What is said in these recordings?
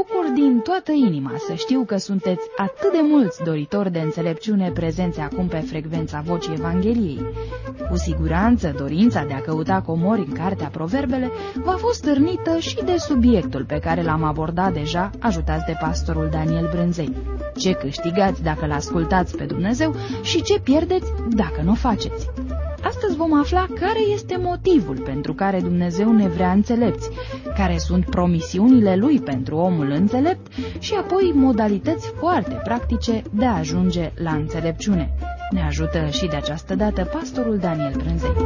bucur din toată inima să știu că sunteți atât de mulți doritori de înțelepciune prezenți acum pe frecvența vocii Evangheliei. Cu siguranță, dorința de a căuta comori în cartea Proverbele v-a fost stârnită și de subiectul pe care l-am abordat deja, ajutați de pastorul Daniel Brânzei. Ce câștigați dacă l-ascultați pe Dumnezeu și ce pierdeți dacă nu o faceți? Astăzi vom afla care este motivul pentru care Dumnezeu ne vrea înțelepți, care sunt promisiunile Lui pentru omul înțelept și apoi modalități foarte practice de a ajunge la înțelepciune. Ne ajută și de această dată pastorul Daniel Brânzei.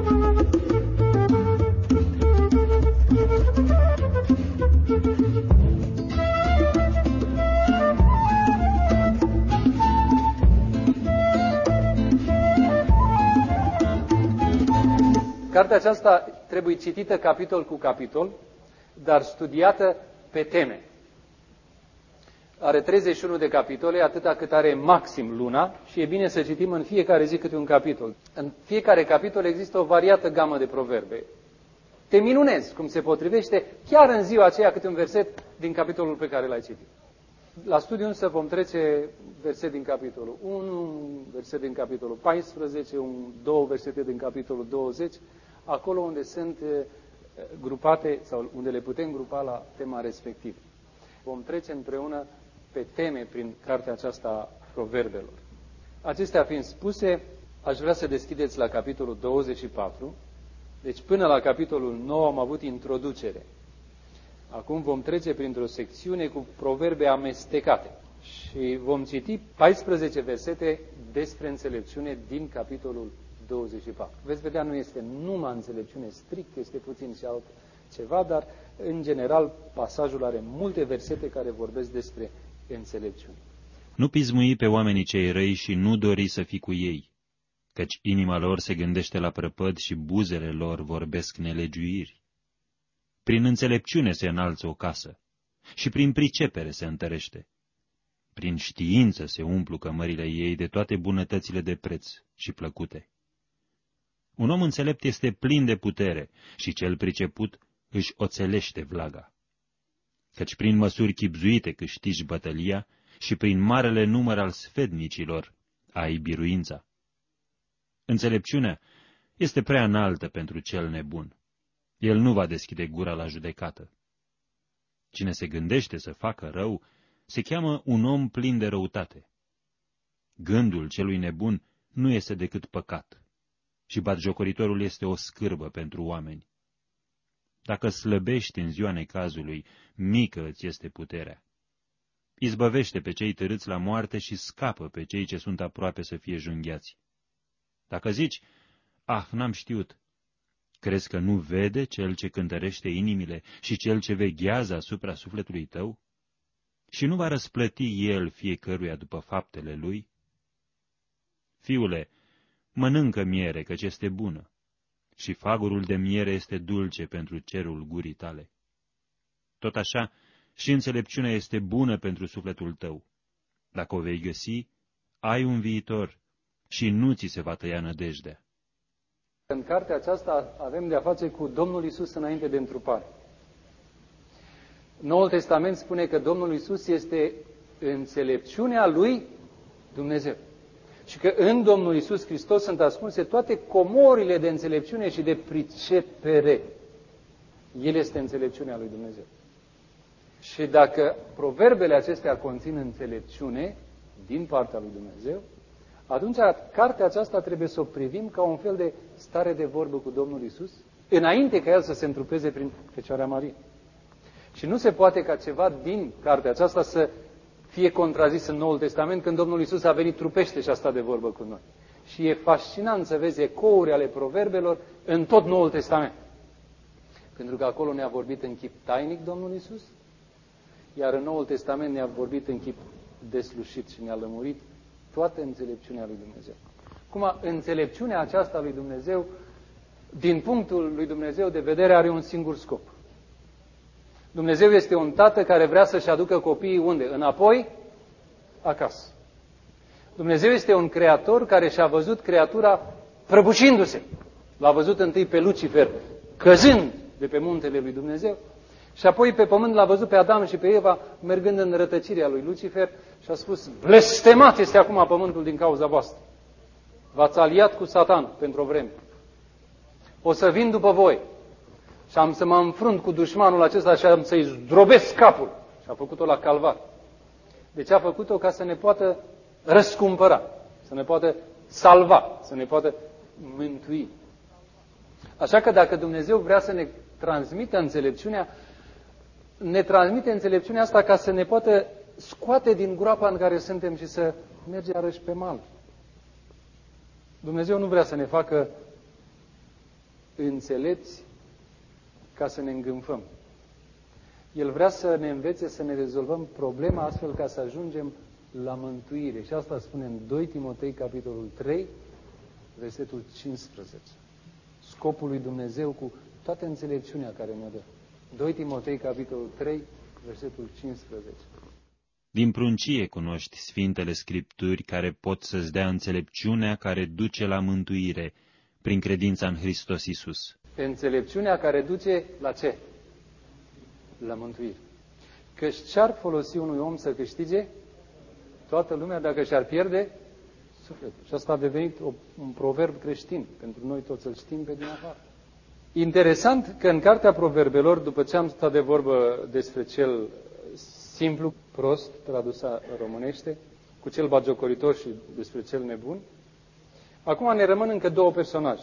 Cartea aceasta trebuie citită capitol cu capitol, dar studiată pe teme. Are 31 de capitole, atâta cât are maxim luna și e bine să citim în fiecare zi câte un capitol. În fiecare capitol există o variată gamă de proverbe. Te minunezi cum se potrivește chiar în ziua aceea câte un verset din capitolul pe care l-ai citit. La studiu însă vom trece verset din capitolul 1, verset din capitolul 14, două versete din capitolul 20, acolo unde sunt grupate sau unde le putem grupa la tema respectivă. Vom trece împreună pe teme prin cartea aceasta a Proverbelor. Acestea fiind spuse, aș vrea să deschideți la capitolul 24. Deci până la capitolul 9 am avut introducere. Acum vom trece printr-o secțiune cu proverbe amestecate și vom citi 14 versete despre înțelepciune din capitolul 24. Veți vedea, nu este numai înțelepciune strict, este puțin și altceva, dar în general pasajul are multe versete care vorbesc despre înțelepciune. Nu pismui pe oamenii cei răi și nu dori să fii cu ei, căci inima lor se gândește la prăpăd și buzele lor vorbesc nelegiuiri. Prin înțelepciune se înalță o casă și prin pricepere se întărește. Prin știință se umplu cămările ei de toate bunătățile de preț și plăcute. Un om înțelept este plin de putere și cel priceput își oțelește vlaga. Căci prin măsuri chibzuite câștigi bătălia și prin marele număr al sfednicilor ai biruința. Înțelepciunea este prea înaltă pentru cel nebun. El nu va deschide gura la judecată. Cine se gândește să facă rău, se cheamă un om plin de răutate. Gândul celui nebun nu este decât păcat și batjocoritorul este o scârbă pentru oameni. Dacă slăbești în ziua necazului, mică îți este puterea. Izbăvește pe cei târâți la moarte și scapă pe cei ce sunt aproape să fie junghiați. Dacă zici, n-am știut, crezi că nu vede cel ce cântărește inimile și cel ce veghează asupra sufletului tău? Și nu va răsplăti el fiecăruia după faptele lui? Fiule, mănâncă miere, căci este bună, și fagurul de miere este dulce pentru cerul gurii tale. Tot așa, și înțelepciunea este bună pentru sufletul tău. Dacă o vei găsi, ai un viitor și nu ți se va tăia nădejdea. În cartea aceasta avem de-a face cu Domnul Iisus înainte de întrupare. Noul Testament spune că Domnul Iisus este înțelepciunea lui Dumnezeu. Și că în Domnul Iisus Hristos sunt ascunse toate comorile de înțelepciune și de pricepere. El este înțelepciunea lui Dumnezeu. Și dacă proverbele acestea conțin înțelepciune din partea lui Dumnezeu, atunci cartea aceasta trebuie să o privim ca un fel de stare de vorbă cu Domnul Iisus, înainte ca El să se întrupeze prin Fecioara Marie. Și nu se poate ca ceva din cartea aceasta să fie contrazis în Noul Testament, când Domnul Iisus a venit trupește și a stat de vorbă cu noi. Și e fascinant să vezi ecouri ale proverbelor în tot Noul Testament. Pentru că acolo ne-a vorbit în chip tainic Domnul Iisus, iar în Noul Testament ne-a vorbit în chip deslușit și ne-a lămurit toată înțelepciunea lui Dumnezeu. Acum, înțelepciunea aceasta lui Dumnezeu, din punctul lui Dumnezeu de vedere, are un singur scop. Dumnezeu este un tată care vrea să-și aducă copiii unde? Înapoi? Acasă. Dumnezeu este un creator care și-a văzut creatura prăbușindu-se. L-a văzut întâi pe Lucifer căzând de pe muntele lui Dumnezeu Și apoi pe pământ l-a văzut pe Adam și pe Eva mergând în rătăcirea lui Lucifer și a spus: blestemat este acum pământul din cauza voastră. V-ați aliat cu Satan pentru o vreme. O să vin după voi și am să mă înfrunt cu dușmanul acesta și am să-i zdrobesc capul. Și a făcut-o la Calvar. De ce a făcut-o? Ca să ne poată răscumpăra, să ne poată salva, să ne poată mântui. Așa că dacă Dumnezeu vrea să ne transmită înțelepciunea, ne transmite înțelepciunea asta ca să ne poată scoate din groapa în care suntem și să mergem iarăși pe mal. Dumnezeu nu vrea să ne facă înțelepți ca să ne îngânfăm. El vrea să ne învețe să ne rezolvăm problema astfel ca să ajungem la mântuire. Și asta spune în 2 Timotei, capitolul 3, versetul 15. Scopul lui Dumnezeu cu toată înțelepciunea care ne dă. 2 Timotei, capitolul 3, versetul 15. Din pruncie cunoști Sfintele Scripturi care pot să-ți dea înțelepciunea care duce la mântuire prin credința în Hristos Iisus. Înțelepciunea care duce la ce? La mântuire. Căci ce-ar folosi unui om să câștige toată lumea dacă și-ar pierde sufletul? Și asta a devenit un proverb creștin. Pentru noi toți îl știm pe din afară. Interesant că în Cartea Proverbelor, după ce am stat de vorbă despre cel simplu, prost, tradusă românește, cu cel batjocoritor și despre cel nebun, acum ne rămân încă două personaje.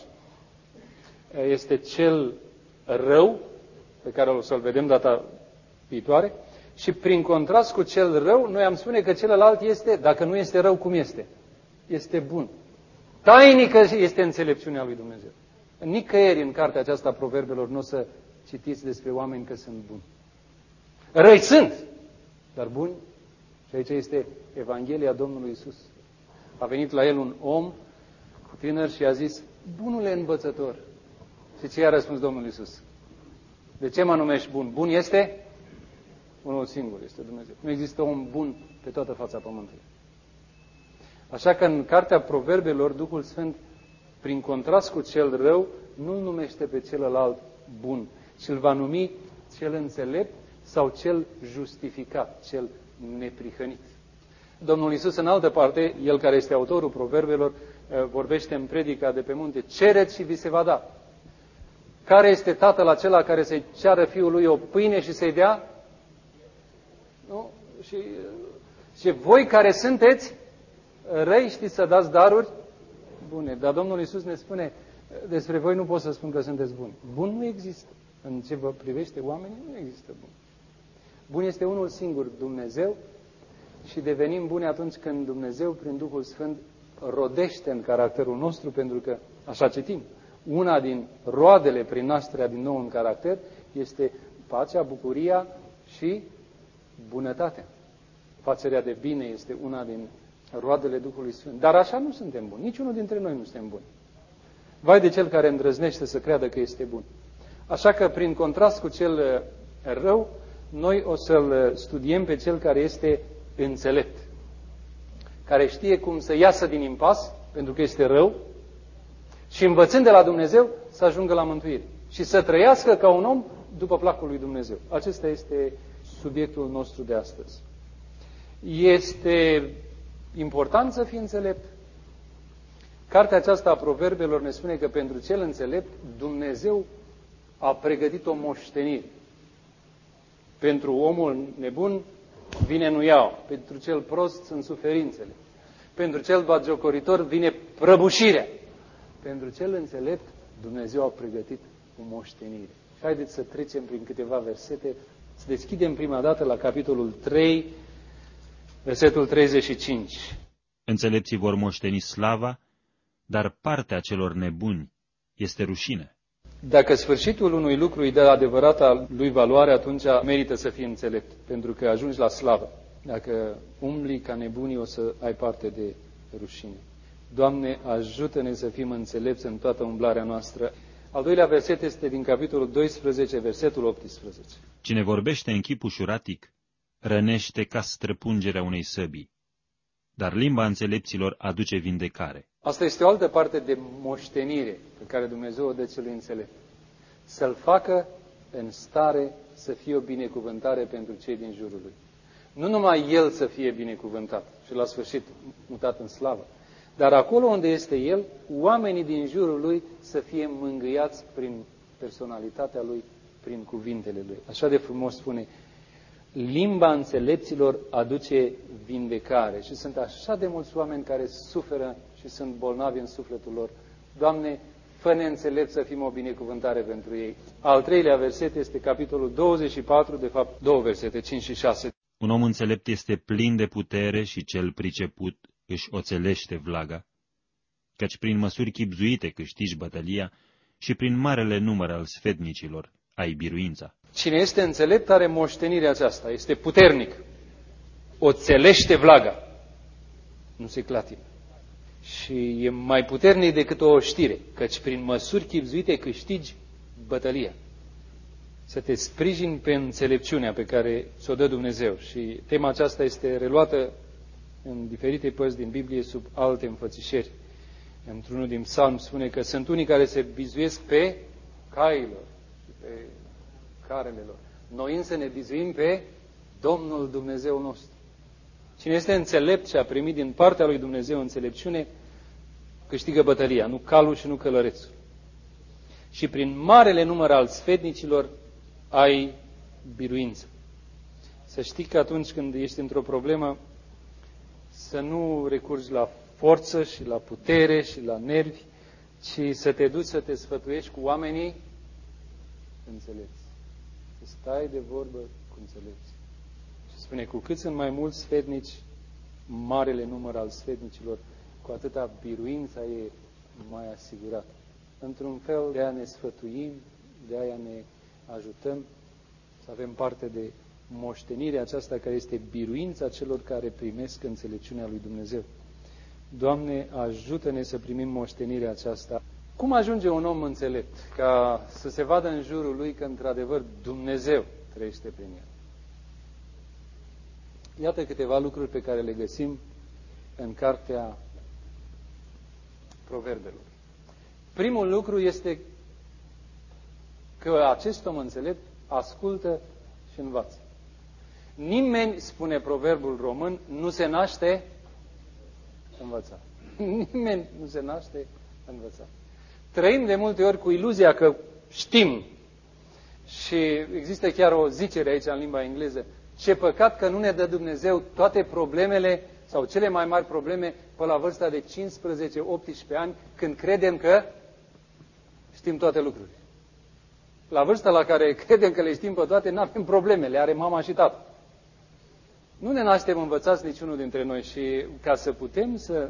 Este cel rău, pe care o să-l vedem data viitoare, și prin contrast cu cel rău, noi am spune că celălalt este, dacă nu este rău, cum este? Este bun. Tainică este înțelepciunea lui Dumnezeu. Nicăieri în cartea aceasta a Proverbelor nu o să citiți despre oameni că sunt buni. Răi sunt, dar buni. Și aici este Evanghelia Domnului Iisus. A venit la el un om tânăr și a zis: bunule învățător. Și ce i-a răspuns Domnul Iisus? De ce mă numești bun? Bun este unul singur, este Dumnezeu. Nu există om bun pe toată fața pământului. Așa că în Cartea Proverbelor, Duhul Sfânt, prin contrast cu cel rău, nu-l numește pe celălalt bun, ci îl va numi cel înțelept sau cel justificat, cel neprihănit. Domnul Iisus, în altă parte, el care este autorul Proverbelor, vorbește în predica de pe munte: cereți și vi se va da. Care este tatăl acela care să-i ceară fiul lui o pâine și să-i dea? Nu? Și voi care sunteți răi știți să dați daruri bune. Dar Domnul Iisus ne spune: despre voi nu pot să spun că sunteți buni. Bun nu există. În ce vă privește oamenii, nu există bun. Bun este unul singur, Dumnezeu, și devenim buni atunci când Dumnezeu, prin Duhul Sfânt, rodește în caracterul nostru, pentru că, așa citim, una din roadele prin nașterea din nou în caracter este pacea, bucuria și bunătatea. Facerea de bine este una din roadele Duhului Sfânt. Dar așa nu suntem buni. Niciunul dintre noi nu suntem buni. Vai de cel care îndrăznește să creadă că este bun. Așa că, prin contrast cu cel rău, noi o să-l studiem pe cel care este înțelept, care știe cum să iasă din impas, pentru că este rău, și învățând de la Dumnezeu să ajungă la mântuire și să trăiască ca un om după placul lui Dumnezeu. Acesta este subiectul nostru de astăzi. Este important să fii înțelept. Cartea aceasta a Proverbelor ne spune că pentru cel înțelept Dumnezeu a pregătit o moștenire. Pentru omul nebun vine nuiaua, pentru cel prost sunt suferințele, pentru cel batjocoritor vine prăbușirea. Pentru cel înțelept Dumnezeu a pregătit o moștenire. Și haideți să trecem prin câteva versete, să deschidem prima dată la capitolul 3, versetul 35. Înțelepții vor moșteni slava, dar partea celor nebuni este rușine. Dacă sfârșitul unui lucru îi dă adevărata lui valoare, atunci merită să fii înțelept, pentru că ajungi la slavă. Dacă umbli ca nebunii, o să ai parte de rușine. Doamne, ajută-ne să fim înțelepți în toată umblarea noastră. Al doilea verset este din capitolul 12, versetul 18. Cine vorbește în chip ușuratic, rănește ca străpungerea unei săbii, dar limba înțelepților aduce vindecare. Asta este o altă parte de moștenire pe care Dumnezeu o dă celui înțelept. Să-l facă în stare să fie o binecuvântare pentru cei din jurul lui. Nu numai el să fie binecuvântat și la sfârșit mutat în slavă, dar acolo unde este el, oamenii din jurul lui să fie mângâiați prin personalitatea lui, prin cuvintele lui. Așa de frumos spune, limba înțelepților aduce vindecare. Și sunt așa de mulți oameni care suferă și sunt bolnavi în sufletul lor. Doamne, fă-ne înțelepți să fim o binecuvântare pentru ei. Al treilea verset este capitolul 24, de fapt 2 versete, 5 și 6. Un om înțelept este plin de putere și cel priceput își oțelește vlaga, căci prin măsuri chibzuite câștigi bătălia și prin marele număr al sfetnicilor ai biruința. Cine este înțelept are moștenirea aceasta, este puternic, oțelește vlaga, nu se clatină. Și e mai puternic decât o știre, căci prin măsuri chibzuite câștigi bătălia. Să te sprijini pe înțelepciunea pe care ți-o dă Dumnezeu. Și tema aceasta este reluată în diferite părți din Biblie sub alte înfățișeri. Într-unul din psalm spune că sunt unii care se bizuiesc pe cailor, pe carele lor. Noi însă ne bizuim pe Domnul Dumnezeu nostru. Cine este înțelept și a primit din partea lui Dumnezeu înțelepciune, câștigă bătălia, nu calul și nu călărețul. Și prin marele număr al sfetnicilor ai biruință. Să știi că atunci când ești într-o problemă, să nu recurgi la forță și la putere și la nervi, ci să te duci să te sfătuiești cu oamenii înțelepți. Să stai de vorbă cu înțelepți. Și spune, cu cât sunt mai mulți sfetnici, marele număr al sfetnicilor, cu atâta biruința e mai asigurată. Într-un fel, de aia ne sfătuim, de aia ne ajutăm să avem parte de moștenirea aceasta care este biruința celor care primesc înțelepciunea lui Dumnezeu. Doamne, ajută-ne să primim moștenirea aceasta. Cum ajunge un om înțelept? Ca să se vadă în jurul lui că, într-adevăr, Dumnezeu trăiește prin el. Iată câteva lucruri pe care le găsim în cartea Proverbelor. Primul lucru este că acest om înțelept ascultă și învață. Nimeni, spune proverbul român, nu se naște învățat. Nimeni nu se naște învățat. Trăim de multe ori cu iluzia că știm. Și există chiar o zicere aici în limba engleză. Ce păcat că nu ne dă Dumnezeu toate problemele sau cele mai mari probleme pe la vârsta de 15-18 ani, când credem că știm toate lucrurile. La vârsta la care credem că le știm pe toate, nu avem probleme, le are mama și tata. Nu ne naștem învățați niciunul dintre noi și ca să putem să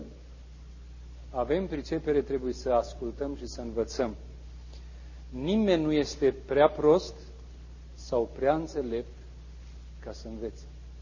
avem pricepere, trebuie să ascultăm și să învățăm. Nimeni nu este prea prost sau prea înțelept ca să învețe.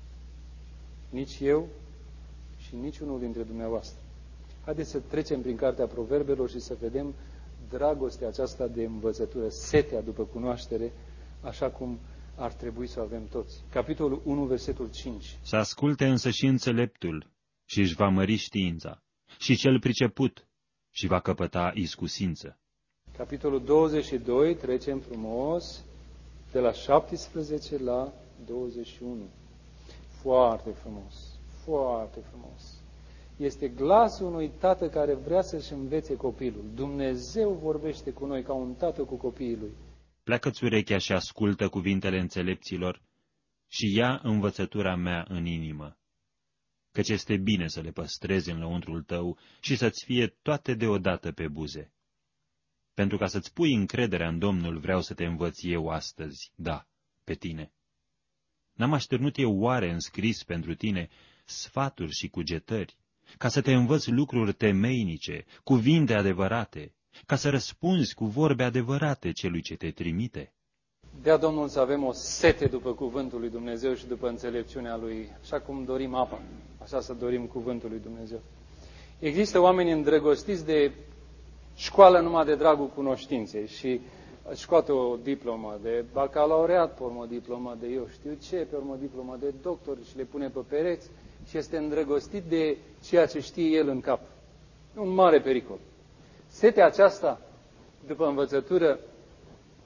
Nici eu și niciunul dintre dumneavoastră. Haideți să trecem prin cartea Proverbelor și să vedem dragostea aceasta de învățătură, setea după cunoaștere, așa cum ar trebui să o avem toți. Capitolul 1, versetul 5. Să asculte însă și înțeleptul și își va mări știința, și cel priceput și va căpăta iscusință. Capitolul 22, trecem frumos, de la 17 la 21. Foarte frumos, foarte frumos. Este glasul unui tată care vrea să-și învețe copilul. Dumnezeu vorbește cu noi ca un tată cu copiii lui. Pleacă-ți urechea și ascultă cuvintele înțelepților și ia învățătura mea în inimă, căci este bine să le păstrezi în lăuntrul tău și să-ți fie toate deodată pe buze. Pentru ca să-ți pui încrederea în Domnul, vreau să te învăț eu astăzi, da, pe tine. N-am așternut eu oare înscris pentru tine sfaturi și cugetări, ca să te învăț lucruri temeinice, cuvinte adevărate, ca să răspunzi cu vorbe adevărate celui ce te trimite? Dea Domnul să avem o sete după cuvântul lui Dumnezeu și după înțelepciunea lui, așa cum dorim apa, așa să dorim cuvântul lui Dumnezeu. Există oameni îndrăgostiți de școală numai de dragul cunoștinței și scoate o diplomă de bacalaureat, pe urmă o diplomă de eu știu ce, pe urmă o diplomă de doctor și le pune pe pereți și este îndrăgostit de ceea ce știe el în cap. Un mare pericol. Setea aceasta, după învățătură,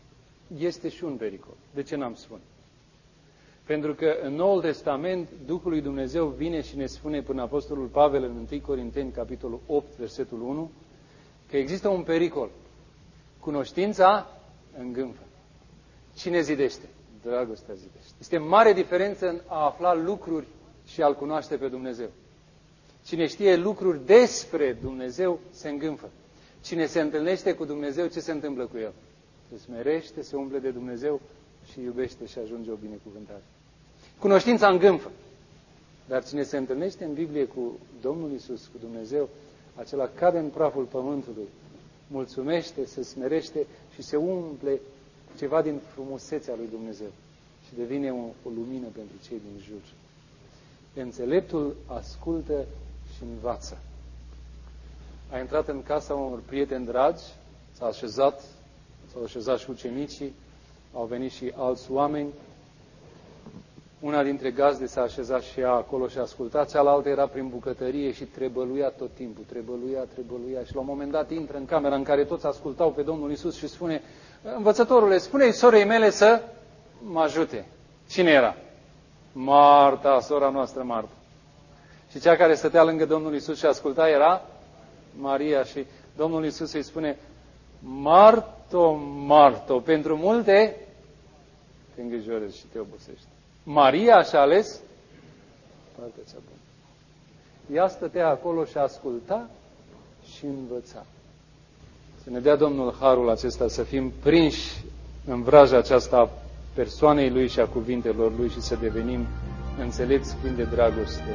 este și un pericol. De ce n-am spune? Pentru că în Noul Testament Duhul lui Dumnezeu vine și ne spune până Apostolul Pavel în 1 Corinteni, capitolul 8, versetul 1, că există un pericol. Cunoștința îngânfă. Cine zidește? Dragostea zidește. Este mare diferență în a afla lucruri și a-L cunoaște pe Dumnezeu. Cine știe lucruri despre Dumnezeu se îngânfă. Cine se întâlnește cu Dumnezeu, ce se întâmplă cu el? Se smerește, se umple de Dumnezeu și iubește și ajunge o binecuvântare. Cunoștința îngânfă. Dar cine se întâlnește în Biblie cu Domnul Iisus, cu Dumnezeu, acela cade în praful pământului, mulțumește, se smerește și se umple cu ceva din frumusețea lui Dumnezeu și devine o lumină pentru cei din jur. Înțeleptul ascultă și învață. A intrat în casa unor prieteni dragi, s-au așezat și ucenicii, au venit și alți oameni. Una dintre gazde s-a așezat și ea acolo și a ascultat, cealaltă era prin bucătărie și trebăluia tot timpul, trebăluia și la un moment dat intră în camera în care toți ascultau pe Domnul Iisus și spune: învățătorule, spune-i sorei mele să mă ajute. Cine era? Marta, sora noastră Marta. Și cea care stătea lângă Domnul Iisus și asculta era Maria și Domnul Iisus îi spune: Marto, Marto, pentru multe te îngrijorezi și te obosești. Maria și-a ales partea cea bună. Ea stătea acolo și asculta și învăța. Să ne dea Domnul harul acesta să fim prinși în vraja aceasta a persoanei Lui și a cuvintelor Lui și să devenim înțelepți plini de dragoste.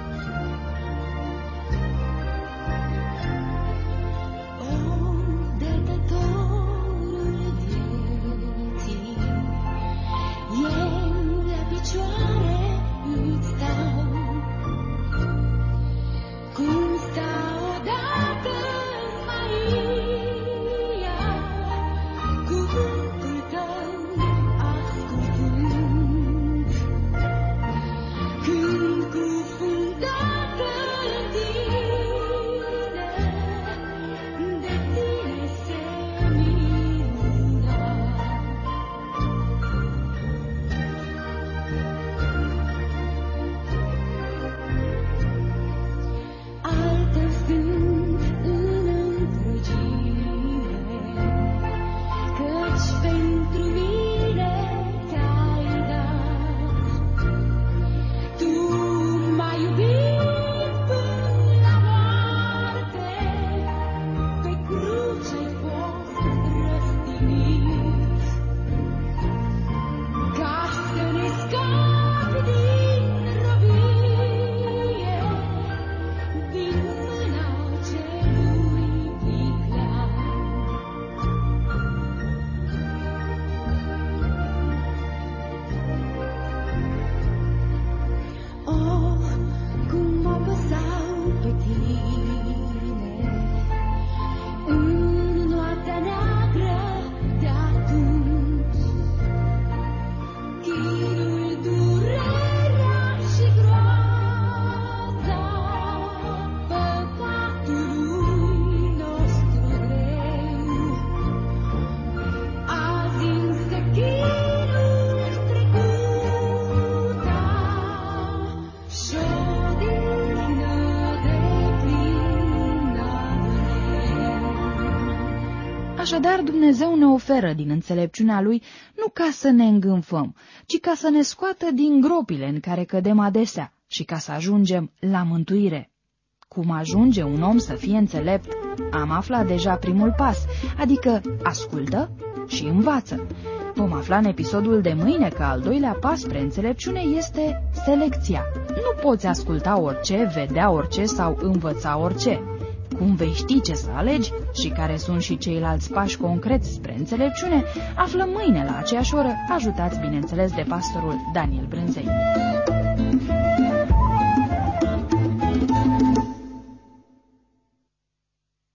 Așadar, Dumnezeu ne oferă din înțelepciunea Lui nu ca să ne îngânfăm, ci ca să ne scoată din gropile în care cădem adesea și ca să ajungem la mântuire. Cum ajunge un om să fie înțelept? Am aflat deja primul pas, adică ascultă și învață. Vom afla în episodul de mâine că al doilea pas spre înțelepciune este selecția. Nu poți asculta orice, vedea orice sau învăța orice. Cum vei ști ce să alegi și care sunt și ceilalți pași concreți spre înțelepciune, află mâine la aceeași oră, ajutați bineînțeles de pastorul Daniel Brânzei.